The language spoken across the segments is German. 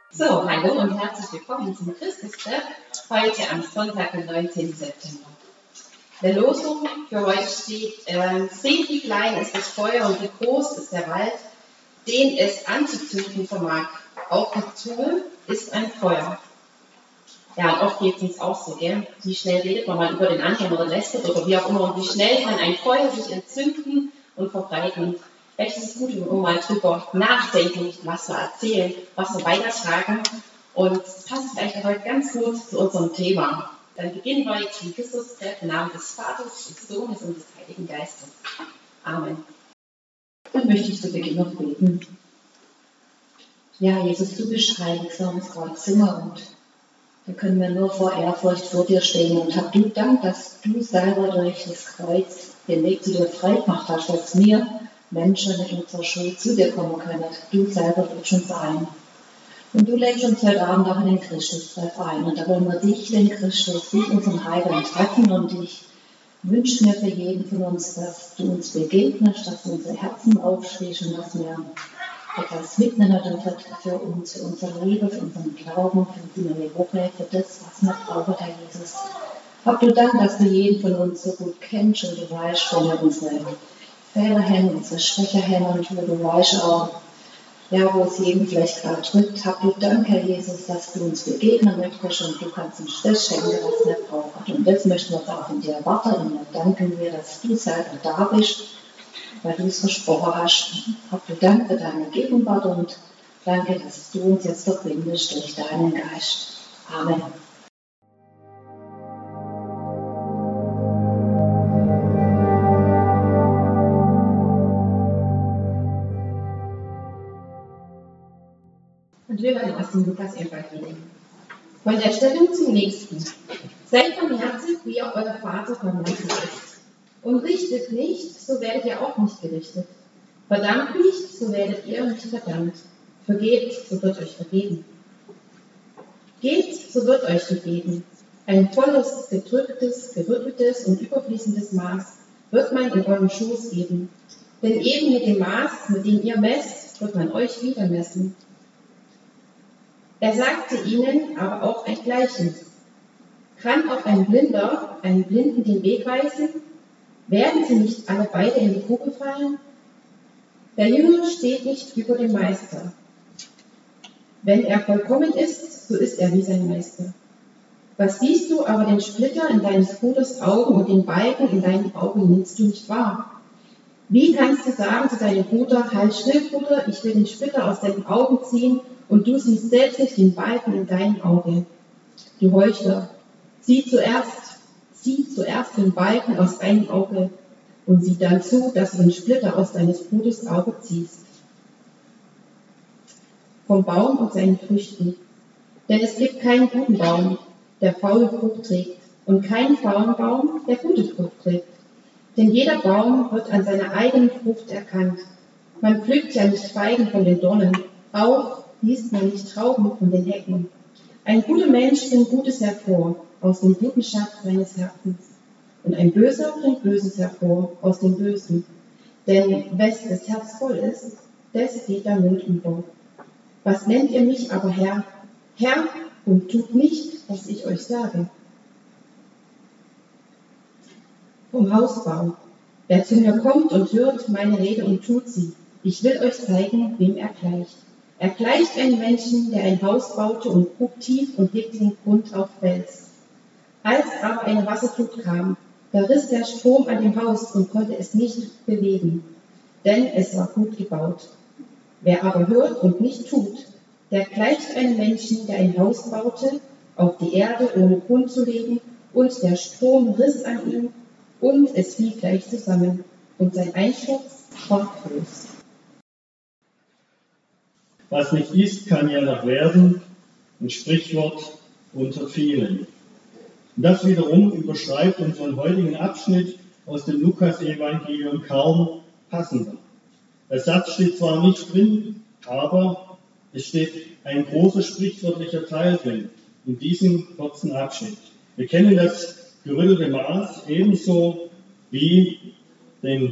So, hallo und herzlich willkommen zum Christus-Treff, heute am Sonntag, den 19. September. Der Losung für heute steht, seht, wie klein ist das Feuer und wie groß ist der Wald, den es anzuzünden vermag. Auch das Tool ist ein Feuer. Ja, und oft geht es uns auch so, gell? Wie schnell redet man mal über den anderen oder lästert oder wie auch immer und wie schnell kann ein Feuer sich entzünden und verbreiten. Vielleicht ist es gut, um mal drüber nachdenken, was wir erzählen, was wir weitertragen. Und es passt vielleicht heute ganz gut zu unserem Thema. Dann beginnen wir jetzt den Christus-Treff im Namen des Vaters, des Sohnes und des Heiligen Geistes. Amen. Dann möchte ich zu Beginn noch beten. Ja, Jesus, du bist heilig, so haben wir es gerade gesungen und da können wir nur vor Ehrfurcht vor dir stehen und hab du Dank, dass du selber durch das Kreuz den Weg zu dir frei gemacht hast, dass wir Menschen in unserer Schuld zu dir kommen können. Du selber lädst uns ein. Und du lädst uns heute Abend auch in den Christus-Treff ein. Und da wollen wir dich, den Christus, dich, unseren Heiligen, treffen. Und ich wünsche mir für jeden von uns, dass du uns begegnest, dass du unsere Herzen aufschließt und dass wir etwas mitnehmen dürfen für uns, für unsere Liebe, für unseren Glauben, für die neue Woche, für das, was wir brauchen, Herr Jesus. Hab du Dank, dass du jeden von uns so gut kennst und du weißt, wo wir unsere Fehler haben, unsere Schwäche haben und wo du weißt auch, ja, wo es jeden vielleicht gerade drückt. Hab du Dank, Herr Jesus, dass du uns begegnen möchtest und du kannst uns das schenken, was wir brauchen. Und das möchten wir auch von dir erwarten und wir danken dir, dass du selber da bist, weil du es versprochen hast. Hab du Dank für deine Gegenwart und danke, dass du uns jetzt verbindest durch deinen Geist. Amen. Und wir werden aus dem Lukas-Evangelium. Von der Stellung zum Nächsten. Seid barmherzig, wie auch euer Vater barmherzig ist. Und richtet nicht, so werdet ihr auch nicht gerichtet. Verdammt nicht, so werdet ihr nicht verdammt. Vergebt, so wird euch vergeben. Gebt, so wird euch gegeben. Ein volles, gedrücktes, gerütteltes und überfließendes Maß wird man in euren Schoß geben. Denn eben mit dem Maß, mit dem ihr messt, wird man euch wieder messen. Er sagte ihnen aber auch ein Gleichnis. Kann auch ein Blinder einen Blinden den Weg weisen? Werden sie nicht alle beide in die Grube fallen? Der Jünger steht nicht über dem Meister. Wenn er vollkommen ist, so ist er wie sein Meister. Was siehst du aber den Splitter in deines Bruders Augen und den Balken in deinem Auge nimmst du nicht wahr? Wie kannst du sagen zu deinem Bruder, halt still, Bruder, ich will den Splitter aus deinen Augen ziehen, und du siehst selbst nicht den Balken in deinem Auge? Du Heuchler, zieh zuerst den Balken aus deinem Auge und sieh dann zu, dass du den Splitter aus deines Bruders Auge ziehst. Vom Baum und seinen Früchten. Denn es gibt keinen guten Baum, der faule Frucht trägt, und keinen faulen Baum, der gute Frucht trägt. Denn jeder Baum wird an seiner eigenen Frucht erkannt. Man pflückt ja nicht Feigen von den Dornen, auch liest man nicht Trauben von den Hecken. Ein guter Mensch bringt Gutes hervor, aus dem guten Schatz seines Herzens. Und ein Böser bringt Böses hervor, aus dem Bösen. Denn wes das Herz voll ist, des geht der Mund über. Was nennt ihr mich aber Herr, Herr, und tut nicht, was ich euch sage? Vom Hausbau. Wer zu mir kommt und hört meine Rede und tut sie, ich will euch zeigen, wem er gleicht. Er gleicht einem Menschen, der ein Haus baute und grub tief und legte den Grund auf Fels. Als aber eine Wasserflut kam, da riss der Strom an dem Haus und konnte es nicht bewegen, denn es war gut gebaut. Wer aber hört und nicht tut, der gleicht einem Menschen, der ein Haus baute, auf die Erde ohne Grund zu legen, und der Strom riss an ihm, und es fiel gleich zusammen, und sein Einsturz war groß. Was nicht ist, kann ja noch werden, ein Sprichwort unter vielen. Und das wiederum überschreibt unseren heutigen Abschnitt aus dem Lukas-Evangelium kaum passender. Der Satz steht zwar nicht drin, aber es steht ein großer sprichwörtlicher Teil drin, in diesem kurzen Abschnitt. Wir kennen das gerüttelte Maß ebenso wie den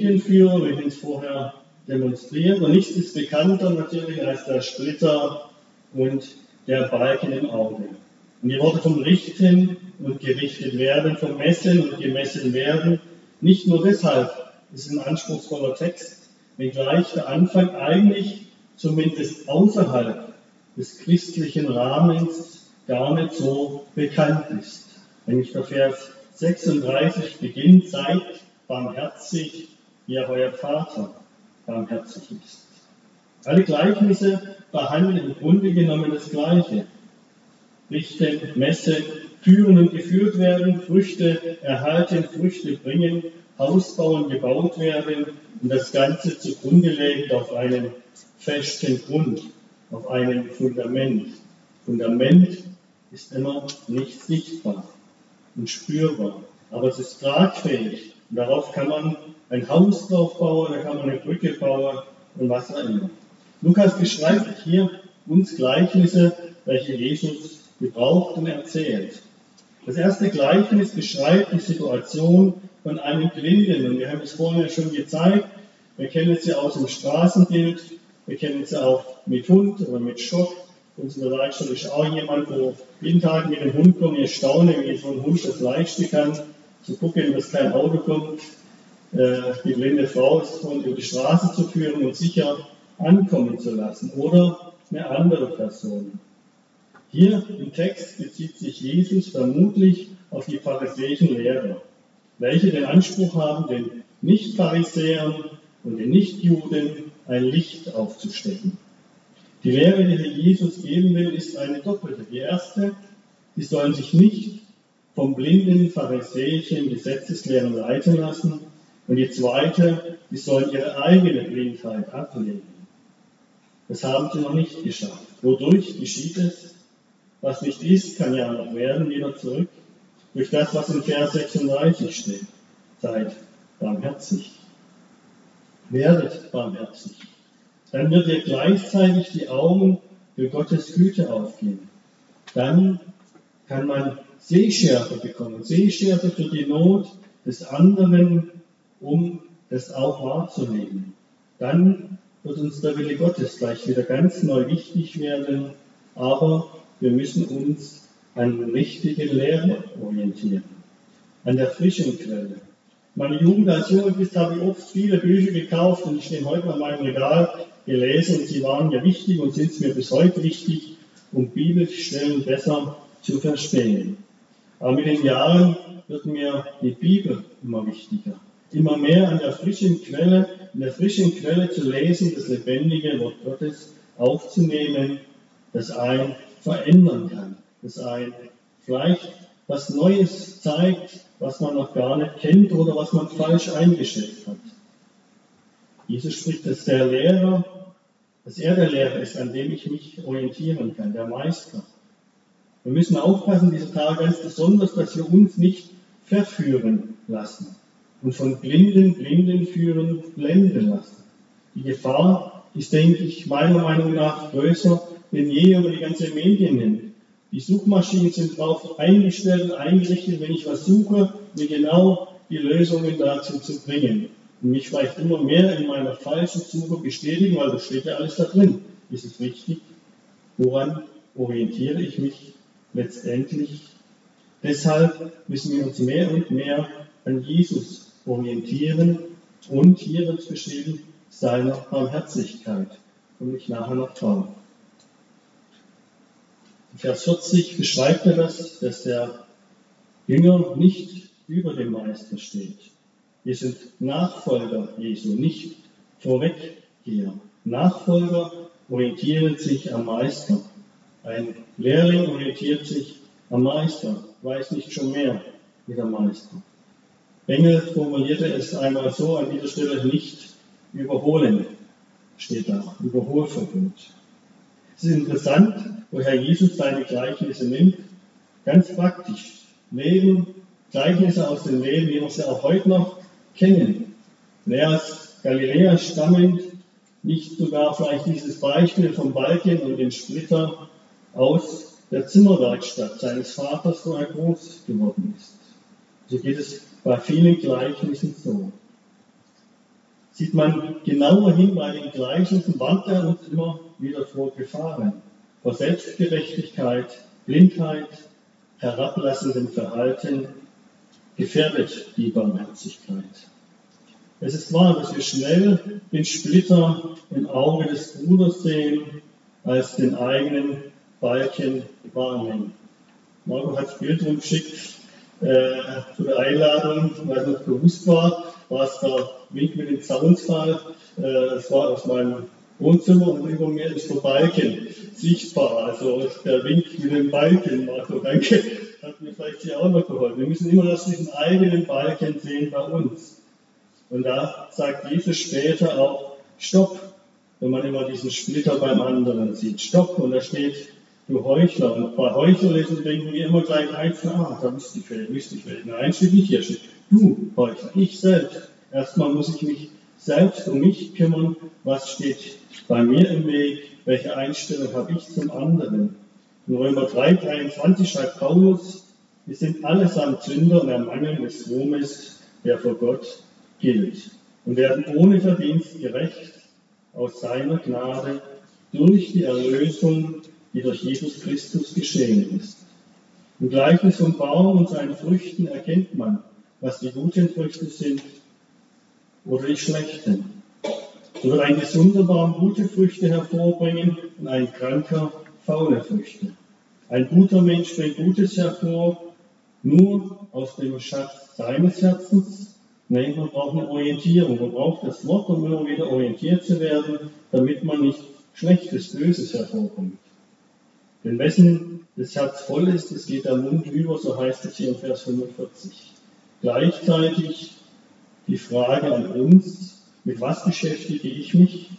Blindenführer, wir haben es vorher demonstriert. Und nichts ist bekannter natürlich als der Splitter und der Balken im Auge. Und die Worte vom Richten und gerichtet werden, vom Messen und gemessen werden, nicht nur deshalb ist ein anspruchsvoller Text, wenngleich der Anfang eigentlich zumindest außerhalb des christlichen Rahmens gar nicht so bekannt ist. Nämlich der Vers 36 beginnt: Seid barmherzig, wie auch euer Vater barmherzig ist. Alle Gleichnisse behandeln im Grunde genommen das Gleiche. Richten, messen, führen und geführt werden, Früchte erhalten, Früchte bringen, Haus bauen, gebaut werden und das Ganze zugrunde legt auf einen festen Grund, auf einem Fundament. Fundament ist immer nicht sichtbar und spürbar, aber es ist tragfähig. Und darauf kann man ein Haus drauf bauen, da kann man eine Brücke bauen und was auch immer. Lukas beschreibt hier uns Gleichnisse, welche Jesus gebraucht und erzählt. Das erste Gleichnis beschreibt die Situation von einem Blinden. Und wir haben es vorhin schon gezeigt. Wir kennen es ja aus dem Straßenbild. Wir kennen es ja auch mit Hund oder mit Stock. Unsere Werkstatt ist auch jemand, wo jeden Tag mit dem Hund kommt. Ich staune, wie so ein Hund das Leichte kann. Zu gucken, dass kein Auto kommt, die blinde Frau über die Straße zu führen und sicher ankommen zu lassen. Oder eine andere Person. Hier im Text bezieht sich Jesus vermutlich auf die pharisäischen Lehrer, welche den Anspruch haben, den Nicht-Pharisäern und den Nichtjuden ein Licht aufzustecken. Die Lehre, die hier Jesus geben will, ist eine doppelte. Die erste: Sie sollen sich nicht vom blinden pharisäischen Gesetzeslehren leiten lassen. Und die zweite: Sie sollen ihre eigene Blindheit ablegen. Das haben sie noch nicht geschafft. Wodurch geschieht es? Was nicht ist, kann ja noch werden, wieder zurück. Durch das, was in Vers 36 steht. Seid barmherzig. Werdet barmherzig. Dann wird dir gleichzeitig die Augen für Gottes Güte aufgehen. Dann kann man Sehschärfe bekommen. Sehschärfe für die Not des anderen, um das auch wahrzunehmen. Dann wird uns der Wille Gottes gleich wieder ganz neu wichtig werden. Aber wir müssen uns an richtige Lehre orientieren, an der frischen Quelle. Meine Jugend als Jugendlicher habe ich oft viele Bücher gekauft und die stehen heute an meinem Regal gelesen und sie waren mir wichtig und sind mir bis heute wichtig, um Bibelstellen besser zu verstehen. Aber mit den Jahren wird mir die Bibel immer wichtiger, immer mehr an der frischen Quelle, in der frischen Quelle zu lesen, das lebendige Wort Gottes aufzunehmen, das einen verändern kann, das einen vielleicht was Neues zeigt, was man noch gar nicht kennt oder was man falsch eingeschätzt hat. Jesus spricht, dass er der Lehrer ist, an dem ich mich orientieren kann, der Meister. Wir müssen aufpassen, diese Tage ganz besonders, dass wir uns nicht verführen lassen und von Blinden führen, blenden lassen. Die Gefahr ist, denke ich, meiner Meinung nach größer denn je, wenn man die ganze Medien nimmt. Die Suchmaschinen sind darauf eingestellt und eingerichtet, wenn ich was suche, mir genau die Lösungen dazu zu bringen. Und mich vielleicht immer mehr in meiner falschen Suche bestätigen, weil das steht ja alles da drin. Ist es richtig? Woran orientiere ich mich letztendlich? Deshalb müssen wir uns mehr und mehr an Jesus orientieren und hier wird es beschrieben, seiner Barmherzigkeit. Komme ich nachher noch drauf. In Vers 40 beschreibt er das, dass der Jünger nicht über dem Meister steht. Wir sind Nachfolger Jesu, nicht Vorweggeher. Nachfolger orientieren sich am Meister. Ein Lehrling orientiert sich am Meister, weiß nicht schon mehr wie der Meister. Engel formulierte es einmal so an dieser Stelle: nicht überholen, steht da, Überholverbot. Es ist interessant, woher Jesus seine Gleichnisse nimmt. Ganz praktisch. Gleichnisse aus dem Leben, wie wir sie auch heute noch kennen. Wer aus Galiläa stammend, nicht sogar vielleicht dieses Beispiel vom Balken und dem Splitter aus der Zimmerwerkstatt seines Vaters, wo er groß geworden ist. So geht es bei vielen Gleichnissen so. Sieht man genauer hin bei den Gleichnissen, warnt er uns immer wieder vor Gefahren. vor Selbstgerechtigkeit, Blindheit, herablassendem Verhalten gefährdet die Barmherzigkeit. Es ist wahr, dass wir schnell den Splitter im Auge des Bruders sehen, als den eigenen Balken wahrnehmen. Marco hat das Bild rumgeschickt zu der Einladung, weil es noch bewusst war es der Wink mit dem Zaunfall. Es war aus meinem Wohnzimmer und über mir ist der Balken sichtbar. Also der Wink mit dem Balken, Marco, danke, hat mir vielleicht hier auch noch geholfen. Wir müssen immer noch diesen eigenen Balken sehen bei uns. Und da sagt Jesus später auch, Stopp, wenn man immer diesen Splitter beim anderen sieht. Stopp, und da steht, du Heuchler. Und bei Heuchlerlesen denken wir immer gleich eins, da müsste ich vielleicht. Nein, steht nicht hier, steht, du Heuchler, ich selbst. Erstmal muss ich mich selbst um mich kümmern, was steht bei mir im Weg, welche Einstellung habe ich zum anderen. In Römer 3,23 schreibt Paulus, wir sind allesamt Sünder und ermangeln des Ruhmes, der vor Gott gilt, und werden ohne Verdienst gerecht aus seiner Gnade durch die Erlösung, die durch Jesus Christus geschehen ist. Im Gleichnis vom Baum und seinen Früchten erkennt man, was die guten Früchte sind oder die schlechten. So wird ein gesunder Baum gute Früchte hervorbringen und ein kranker faule Früchte. Ein guter Mensch bringt Gutes hervor, nur aus dem Schatz seines Herzens. Nein, man braucht eine Orientierung, man braucht das Wort, um immer wieder orientiert zu werden, damit man nicht Schlechtes, Böses hervorkommt. Denn wessen das Herz voll ist, es geht der Mund über, so heißt es hier im Vers 45. Gleichzeitig die Frage an uns, mit was beschäftige ich mich?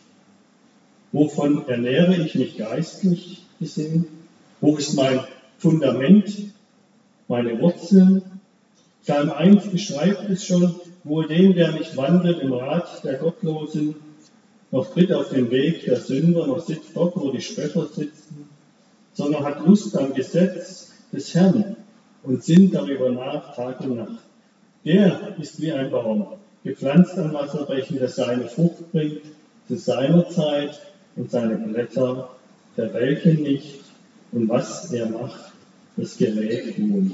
Wovon ernähre ich mich geistlich gesehen? Wo ist mein Fundament, meine Wurzeln? Psalm 1 beschreibt es schon, wohl dem, der nicht wandelt im Rat der Gottlosen, noch tritt auf den Weg der Sünder, noch sitzt dort, wo die Spötter sitzen, sondern hat Lust am Gesetz des Herrn und sinnt darüber nach Tag und Nacht. Der ist wie ein Baum, gepflanzt an Wasserbächen, der seine Frucht bringt zu seiner Zeit und seine Blätter verwelken nicht, und was er macht, das gerät wohl.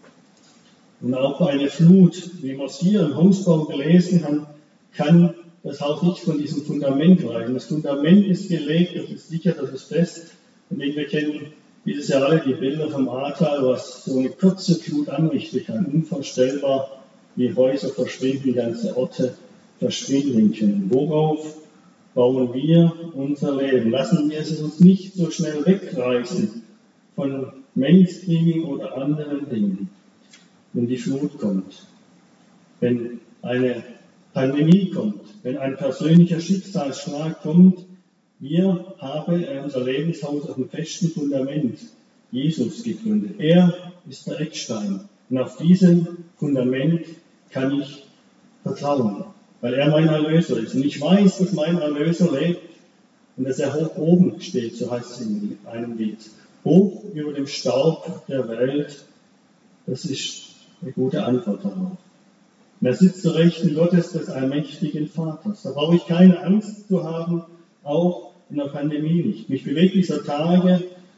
Und auch eine Flut, wie wir es hier im Hausbau gelesen haben, kann das Haus nicht von diesem Fundament reichen. Das Fundament ist gelegt, das ist sicher, das ist fest. Und wir kennen dieses Jahr alle die Bilder vom Ahrtal, was so eine kurze Flut anrichten kann. Unvorstellbar, wie Häuser verschwinden, ganze Orte verschwinden können. Worauf bauen wir unser Leben? Lassen wir es uns nicht so schnell wegreißen von Mainstreaming oder anderen Dingen. Wenn die Flut kommt, wenn eine Pandemie kommt, wenn ein persönlicher Schicksalsschlag kommt, wir haben unser Lebenshaus auf einem festen Fundament, Jesus, gegründet. Er ist der Eckstein. Und auf diesem Fundament kann ich vertrauen, weil er mein Erlöser ist. Und ich weiß, dass mein Erlöser lebt und dass er hoch oben steht, so heißt es in einem Lied. Hoch über dem Staub der Welt, das ist eine gute Antwort darauf. Und er sitzt zur Rechten Gottes des allmächtigen Vaters. Da brauche ich keine Angst zu haben, auch in der Pandemie nicht. Mich bewegt dieser Tage,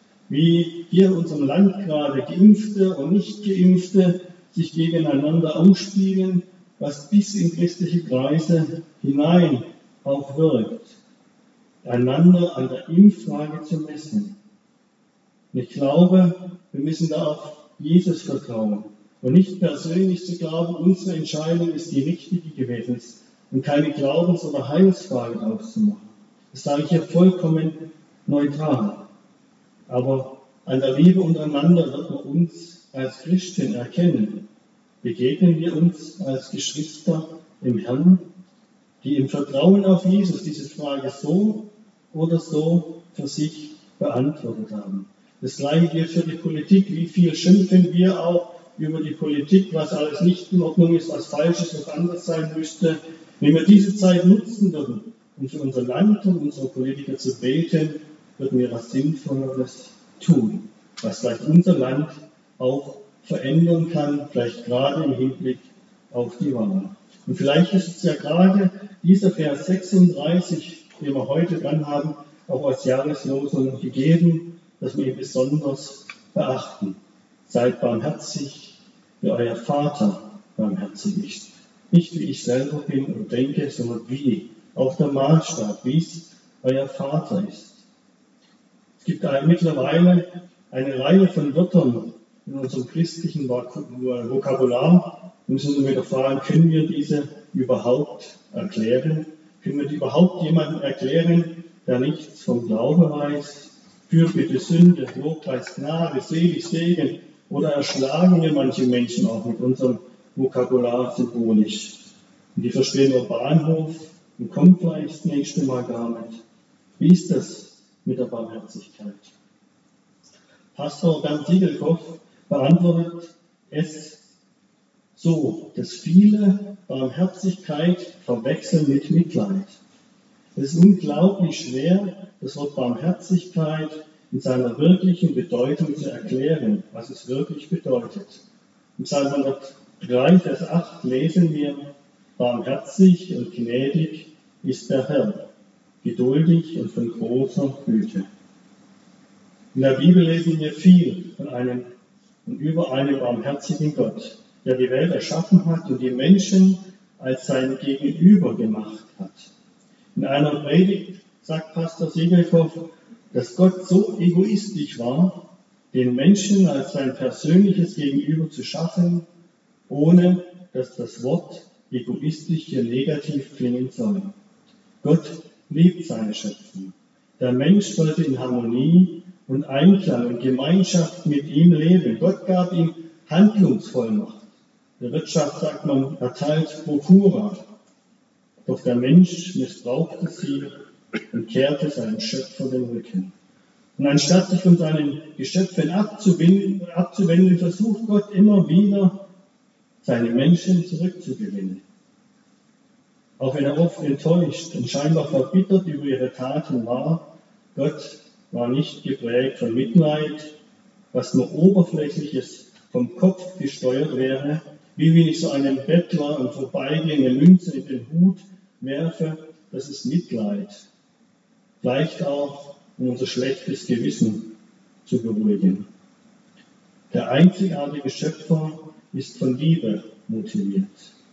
wie hier in unserem Land gerade Geimpfte und Nicht-Geimpfte sich gegeneinander ausspielen, was bis in christliche Kreise hinein auch wirkt. Einander an der Impffrage zu messen. Und ich glaube, wir müssen da auf Jesus vertrauen. Und nicht persönlich zu glauben, unsere Entscheidung ist die richtige gewesen und keine Glaubens- oder Heilsfrage daraus zu machen. Das sage ich hier vollkommen neutral. Aber an der Liebe untereinander wird man uns als Christen erkennen. Begegnen wir uns als Geschwister im Herrn, die im Vertrauen auf Jesus diese Frage so oder so für sich beantwortet haben. Das Gleiche gilt für die Politik. Wie viel schimpfen wir auch über die Politik, was alles nicht in Ordnung ist, was falsch ist, was anders sein müsste. Wenn wir diese Zeit nutzen würden, um für unser Land und unsere Politiker zu beten, würden wir was Sinnvolleres tun, was vielleicht unser Land auch verändern kann, vielleicht gerade im Hinblick auf die Wahl. Und vielleicht ist es ja gerade dieser Vers 36, den wir heute dran haben, auch als Jahreslosung gegeben. das wir besonders beachten. Seid barmherzig, wie euer Vater barmherzig ist. Nicht wie ich selber bin und denke, sondern wie, auch der Maßstab, wie es euer Vater ist. Es gibt mittlerweile eine Reihe von Wörtern in unserem christlichen Vokabular. Wir müssen uns wieder fragen, können wir diese überhaupt erklären? Können wir die überhaupt jemandem erklären, der nichts vom Glauben weiß? Fürbitte, Sünde, Lobpreis, Gnade, selig, Segen. Oder erschlagen wir manche Menschen auch mit unserem Vokabular symbolisch? Und die verstehen nur Bahnhof und kommen vielleicht das nächste Mal gar nicht. Wie ist das mit der Barmherzigkeit? Pastor Bernd Siegelkopf beantwortet es so, dass viele Barmherzigkeit verwechseln mit Mitleid. Es ist unglaublich schwer, das Wort Barmherzigkeit in seiner wirklichen Bedeutung zu erklären, was es wirklich bedeutet. Im Psalm 103, Vers 8 lesen wir: Barmherzig und gnädig ist der Herr, geduldig und von großer Güte. In der Bibel lesen wir viel von einem und über einen barmherzigen Gott, der die Welt erschaffen hat und die Menschen als sein Gegenüber gemacht hat. In einer Predigt sagt Pastor Siegelkopf, dass Gott so egoistisch war, den Menschen als sein persönliches Gegenüber zu schaffen, ohne dass das Wort egoistisch hier negativ klingen soll. Gott liebt seine Schöpfung. Der Mensch sollte in Harmonie und Einklang und Gemeinschaft mit ihm leben. Gott gab ihm Handlungsvollmacht. In der Wirtschaft sagt man, erteilt Prokura. Doch der Mensch missbrauchte sie und kehrte seinem Schöpfer den Rücken. Und anstatt sich von seinen Geschöpfen abzuwenden, versucht Gott immer wieder, seine Menschen zurückzugewinnen. Auch wenn er oft enttäuscht und scheinbar verbittert über ihre Taten war, Gott war nicht geprägt von Mitleid, was nur oberflächliches vom Kopf gesteuert wäre, wie wenn ich so einem Bettler im Vorbeigehen eine Münze in den Hut werfe, das ist Mitleid. Vielleicht auch, um unser schlechtes Gewissen zu beruhigen. Der einzigartige Schöpfer ist von Liebe motiviert.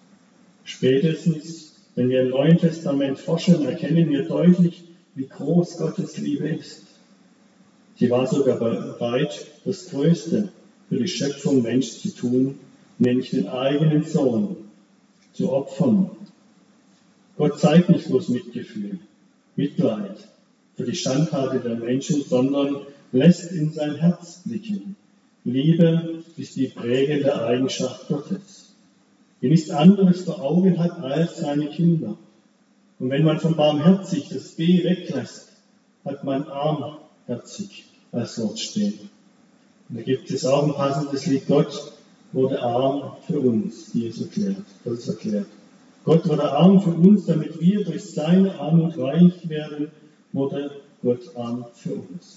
Spätestens, wenn wir im Neuen Testament forschen, erkennen wir deutlich, wie groß Gottes Liebe ist. Sie war sogar bereit, das Größte für die Schöpfung Mensch zu tun, nämlich den eigenen Sohn zu opfern. Gott zeigt nicht bloß Mitgefühl, Mitleid für die Schandtaten der Menschen, sondern lässt in sein Herz blicken. Liebe ist die prägende Eigenschaft Gottes, die nichts anderes vor Augen hat als seine Kinder. Und wenn man von barmherzig das B weglässt, hat man armherzig als Wort stehen. Und da gibt es auch ein passendes Lied: Gott wurde arm für uns, das ist erklärt. Gott wurde arm für uns, damit wir durch seine Armut reich werden, wurde Gott arm für uns.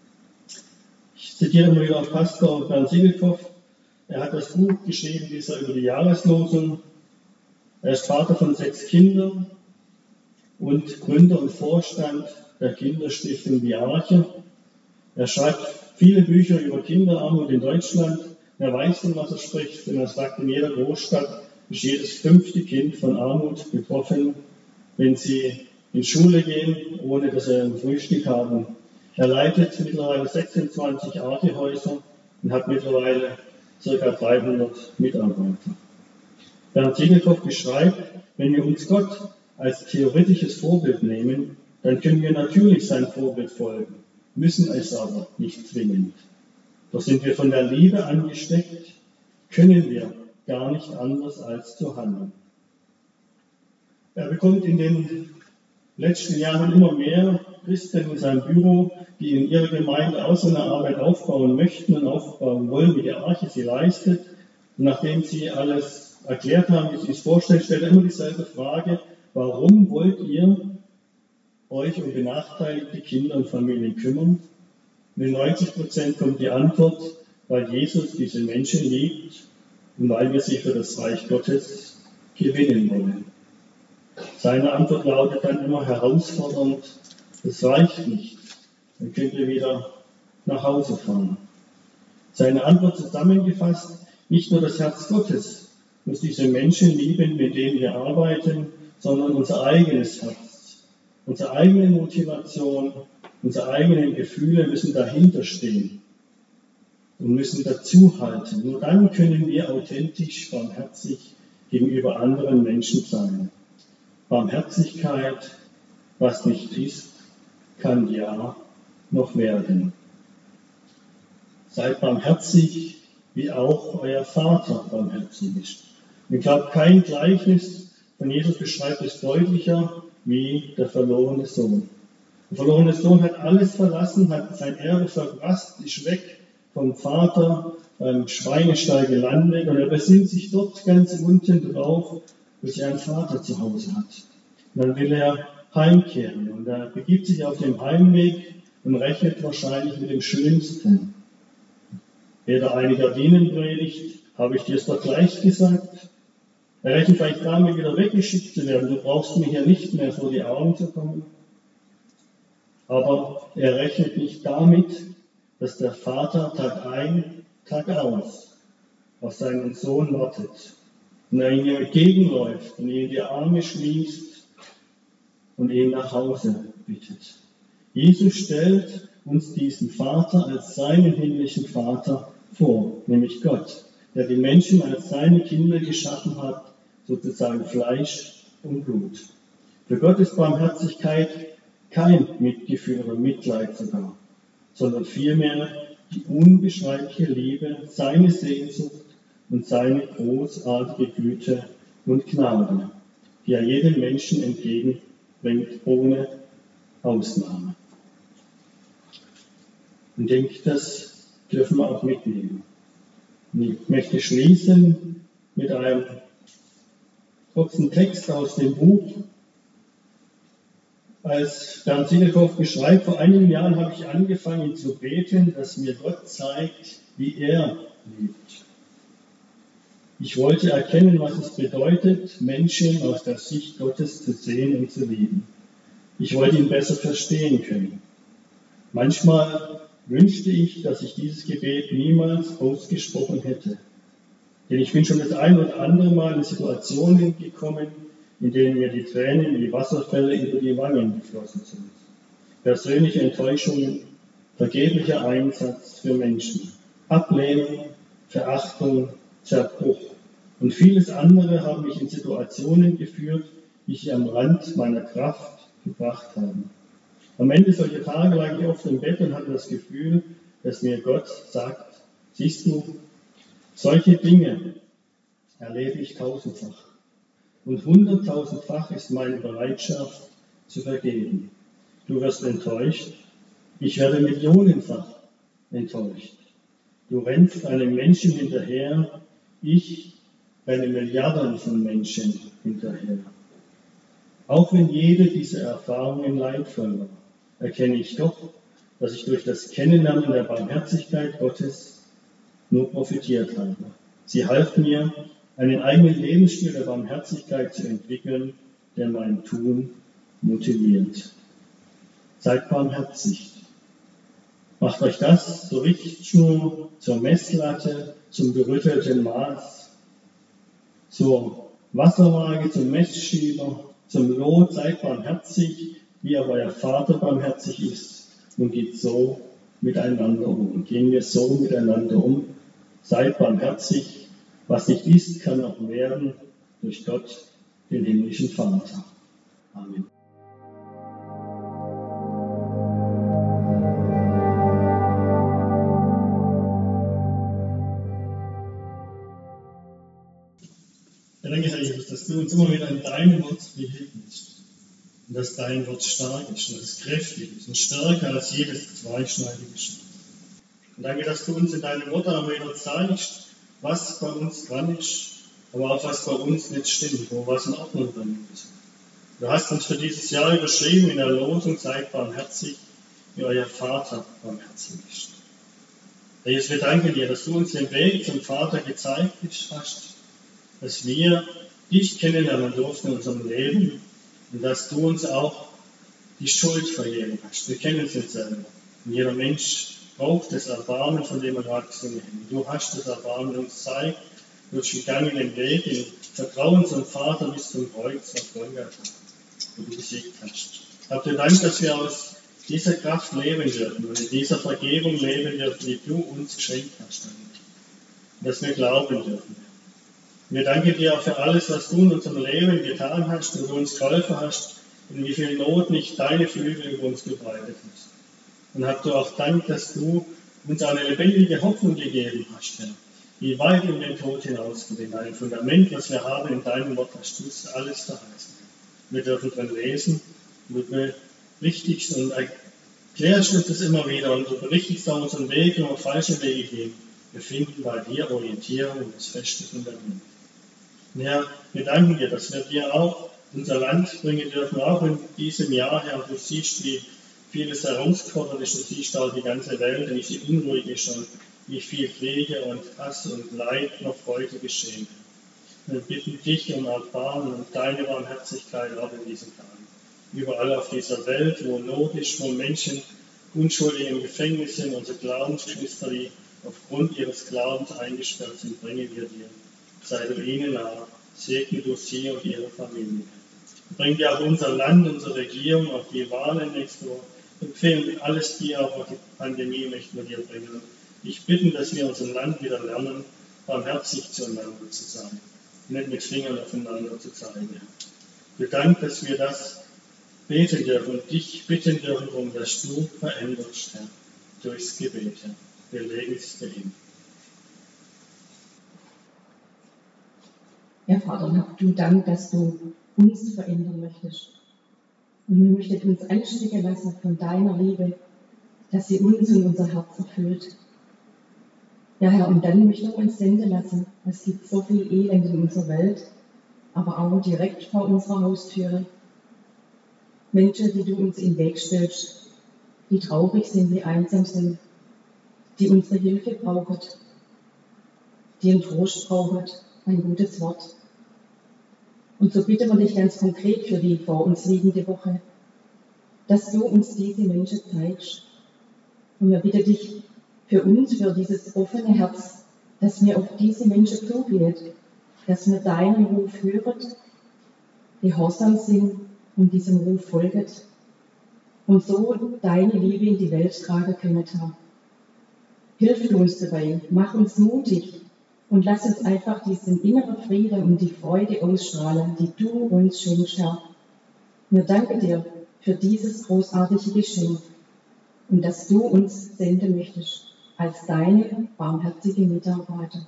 Ich zitiere mal wieder Pastor Bernd Siegelkopf. Er hat das Buch geschrieben, über die Jahreslosung. Er ist Vater von 6 Kindern und Gründer und Vorstand der Kinderstiftung Die Arche. Er schreibt viele Bücher über Kinderarmut in Deutschland. Er weiß, von was er spricht, denn er sagt, in jeder Großstadt ist jedes 5. Kind von Armut betroffen, wenn sie in Schule gehen, ohne dass sie ein Frühstück haben. Er leitet mittlerweile 26 Archehäuser und hat mittlerweile ca. 300 Mitarbeiter. Bernd Siegelkopf beschreibt, wenn wir uns Gott als theoretisches Vorbild nehmen, dann können wir natürlich sein Vorbild folgen, müssen es aber nicht zwingend. Doch sind wir von der Liebe angesteckt, können wir gar nicht anders als zu handeln. Er bekommt in den letzten Jahren immer mehr Christen in seinem Büro, die in ihrer Gemeinde auch so eine Arbeit aufbauen möchten und aufbauen wollen, wie die Arche sie leistet. Und nachdem sie alles erklärt haben, wie sie es vorstellen, stellt er immer dieselbe Frage: Warum wollt ihr euch um benachteiligte Kinder und Familien kümmern? Und in 90% kommt die Antwort: Weil Jesus diese Menschen liebt und weil wir sie für das Reich Gottes gewinnen wollen. Seine Antwort lautet dann immer herausfordernd: Das reicht nicht. Dann könnt ihr wieder nach Hause fahren. Seine Antwort zusammengefasst: Nicht nur das Herz Gottes muss diese Menschen lieben, mit denen wir arbeiten, sondern unser eigenes Herz, unsere eigene Motivation, unsere eigenen Gefühle müssen dahinter stehen und müssen dazuhalten. Nur dann können wir authentisch, barmherzig gegenüber anderen Menschen sein. Barmherzigkeit, was nicht ist, kann ja noch werden. Seid barmherzig, wie auch euer Vater barmherzig ist. Ich glaube, kein Gleichnis von Jesus beschreibt es deutlicher wie der verlorene Sohn. Der verlorene Sohn hat alles verlassen, hat sein Erbe verprasst, ist weg vom Vater beim Schweinestall gelandet und er besinnt sich dort ganz unten drauf, dass er einen Vater zu Hause hat. Und dann will er heimkehren und er begibt sich auf dem Heimweg und rechnet wahrscheinlich mit dem Schönsten. Wer da eine Gardinen predigt, habe ich dir es doch gleich gesagt. Er rechnet vielleicht damit, wieder weggeschickt zu werden. Du brauchst mir hier nicht mehr vor die Augen zu kommen. Aber er rechnet nicht damit, dass der Vater Tag ein, Tag aus auf seinen Sohn wartet und er ihm entgegenläuft und ihn in die Arme schließt und ihn nach Hause bittet. Jesus stellt uns diesen Vater als seinen himmlischen Vater vor, nämlich Gott, der die Menschen als seine Kinder geschaffen hat, sozusagen Fleisch und Blut. Für Gott ist Barmherzigkeit kein Mitgefühl oder Mitleid sogar, sondern vielmehr die unbeschreibliche Liebe, seine Sehnsucht und seine großartige Güte und Gnade, die er jedem Menschen entgegenbringt, ohne Ausnahme. Und ich denke, das dürfen wir auch mitnehmen. Und ich möchte schließen mit einem kurzen Text aus dem Buch. Als Bernd Singelkopf beschreibt, vor einigen Jahren habe ich angefangen zu beten, dass mir Gott zeigt, wie er liebt. Ich wollte erkennen, was es bedeutet, Menschen aus der Sicht Gottes zu sehen und zu lieben. Ich wollte ihn besser verstehen können. Manchmal wünschte ich, dass ich dieses Gebet niemals ausgesprochen hätte. Denn ich bin schon das ein oder andere Mal in Situationen gekommen, in denen mir die Tränen wie Wasserfälle über die Wangen geflossen sind. Persönliche Enttäuschungen, vergeblicher Einsatz für Menschen, Ablehnung, Verachtung, Zerbruch und vieles andere haben mich in Situationen geführt, die ich am Rand meiner Kraft gebracht habe. Am Ende solcher Tage lag ich oft im Bett und hatte das Gefühl, dass mir Gott sagt: Siehst du, solche Dinge erlebe ich tausendfach. Und 100.000-fach ist meine Bereitschaft zu vergeben. Du wirst enttäuscht, ich werde millionenfach enttäuscht. Du rennst einem Menschen hinterher, ich renne Milliarden von Menschen hinterher. Auch wenn jede dieser Erfahrungen leidvoll war, erkenne ich doch, dass ich durch das Kennenlernen der Barmherzigkeit Gottes nur profitiert habe. Sie half mir, einen eigenen Lebensstil der Barmherzigkeit zu entwickeln, der mein Tun motiviert. Seid barmherzig. Macht euch das zur Richtschnur, zur Messlatte, zum gerüttelten Maß, zur Wasserwaage, zum Messschieber, zum Lot. Seid barmherzig, wie auch euer Vater barmherzig ist, und geht so miteinander um. Gehen wir so miteinander um. Seid barmherzig. Was nicht ist, kann auch werden durch Gott, den himmlischen Vater. Amen. Ja, danke, Herr Jesus, dass du uns immer wieder an deinem Wort begegnest. Und dass dein Wort stark ist und dass es kräftig ist und stärker als jedes zweischneidige Schwert. Und danke, dass du uns in deinem Wort auch wieder zeigst, was bei uns dran ist, aber auch was bei uns nicht stimmt, wo was in Ordnung dran ist. Du hast uns für dieses Jahr überschrieben in der Losung: Seid barmherzig, wie euer Vater barmherzig ist. Herr Jesus, wir danken dir, dass du uns den Weg zum Vater gezeigt hast, dass wir dich kennenlernen durften in unserem Leben und dass du uns auch die Schuld vergeben hast. Wir kennen es nicht selber. Und jeder Mensch braucht das Erbarmen, von dem wir gerade gesungen haben. Du hast das Erbarmen uns gezeigt, du hast gegangen den Weg in Vertrauen zum Vater bis zum Kreuz auf Golgatha, wo du gesiegt hast. Hab dir Dank, dass wir aus dieser Kraft leben dürfen und in dieser Vergebung leben dürfen, die du uns geschenkt hast. Und dass wir glauben dürfen. Wir danken dir auch für alles, was du in unserem Leben getan hast und du uns geholfen hast, in wie viel Not nicht deine Flügel über uns gebreitet hast. Und hab du auch Dank, dass du uns eine lebendige Hoffnung gegeben hast, Herr, die weit in den Tod hinausgeht. Ein Fundament, was wir haben in deinem Wort, hast du alles verheißen. Wir dürfen drin lesen und du berichtigst und erklärst uns das immer wieder und du berichtigst auch unseren Weg, wenn wir auf falsche Wege gehen. Wir finden bei dir Orientierung und das feste Fundament. Ja, wir danken dir, dass wir dir auch unser Land bringen dürfen, auch in diesem Jahr, Herr. Du siehst, wie vieles herausgefordert ist, du siehst auch die ganze Welt, wie sie unruhig ist und wie viel Kriege und Hass und Leid noch heute geschehen. Wir bitten dich um Erbarmen und deine Barmherzigkeit auch in diesen Tagen. Überall auf dieser Welt, wo Not ist, wo Menschen unschuldig im Gefängnis sind, unsere Glaubensgeschwister, die aufgrund ihres Glaubens eingesperrt sind, bringen wir dir. Sei du ihnen nah, segne du sie und ihre Familie. Bring dir auch unser Land, unsere Regierung, auch die Wahlen nächste Woche. Empfehlen alles dir, auch die Pandemie möchten wir dir bringen. Ich bitte, dass wir unserem Land wieder lernen, barmherzig zueinander zu sein, nicht mit Fingern aufeinander zu zeigen. Wir danken, dass wir das beten dürfen und dich bitten dürfen, darum, dass du veränderst, Herr, durchs Gebet, Herr. Wir legen es dir hin. Ja, Vater, hab du Dank, dass du uns verändern möchtest. Und wir möchten uns anstecken lassen von deiner Liebe, dass sie uns und unser Herz erfüllt. Ja, Herr, und dann möchten wir uns senden lassen. Es gibt so viel Elend in unserer Welt, aber auch direkt vor unserer Haustüre. Menschen, die du uns in den Weg stellst, die traurig sind, die einsam sind, die unsere Hilfe brauchen, die einen Trost brauchen, ein gutes Wort. Und so bitten wir dich ganz konkret für die vor uns liegende Woche, dass du uns diese Menschen zeigst. Und wir bitten dich für uns, für dieses offene Herz, dass wir auf diese Menschen zugehen, dass wir deinen Ruf hören, gehorsam sind und diesem Ruf folgen und so deine Liebe in die Welt tragen können. Hilf uns dabei, mach uns mutig und lass uns einfach diesen inneren Frieden und die Freude ausstrahlen, die du uns schenkst, Herr. Wir danken dir für dieses großartige Geschenk und dass du uns senden möchtest als deine barmherzige Mitarbeiter.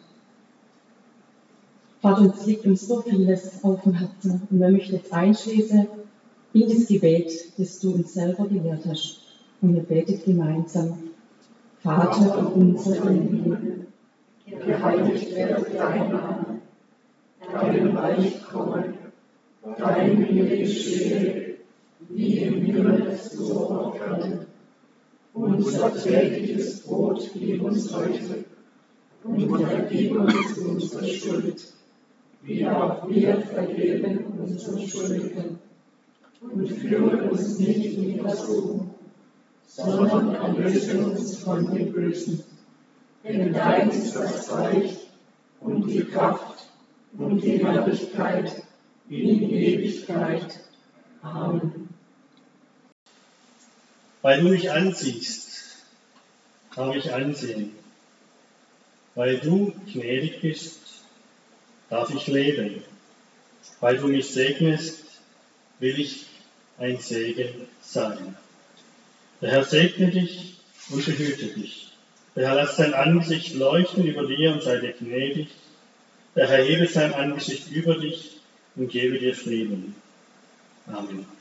Vater, uns liegt uns so vieles auf dem Herzen und wir möchten jetzt einschließen in das Gebet, das du uns selber gelehrt hast. Und wir beten gemeinsam. Vater unser im Himmel, geheiligt werde dein Name, dein Reich komme, dein Wille geschehe, wie im Himmel so auf Erden. Unser tägliches Brot gib uns heute und vergib uns unsere Schuld, wie auch wir vergeben unseren Schuldigen. Und führe uns nicht in die Versuchung, sondern erlöse uns von dem Bösen. Denn dein ist das Reich und die Kraft und die Herrlichkeit in Ewigkeit. Amen. Weil du mich ansiehst, habe ich Ansehen. Weil du gnädig bist, darf ich leben. Weil du mich segnest, will ich ein Segen sein. Der Herr segne dich und behüte dich. Der Herr lasse sein Angesicht leuchten über dir und sei dir gnädig. Der Herr hebe sein Angesicht über dich und gebe dir Frieden. Amen.